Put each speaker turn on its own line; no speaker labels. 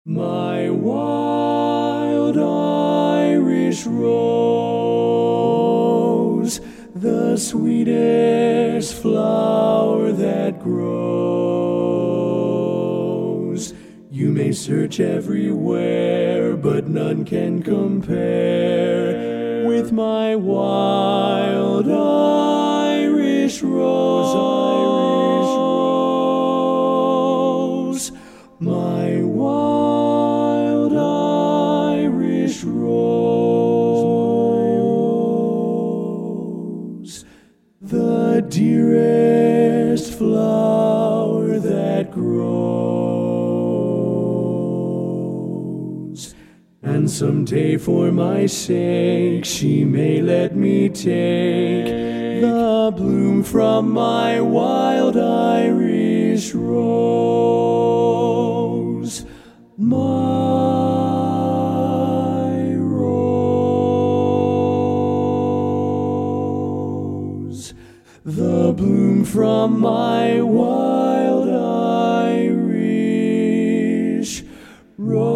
My wild Irish rose, the sweetest flower that grows. You may search everywhere, but none can compare with my wild Irish rose. My wild Irish rose, the dearest flower that grows. And someday for my sake she may let me take the bloom from my wild Irish rose. My rose, the bloom from my wild Irish rose.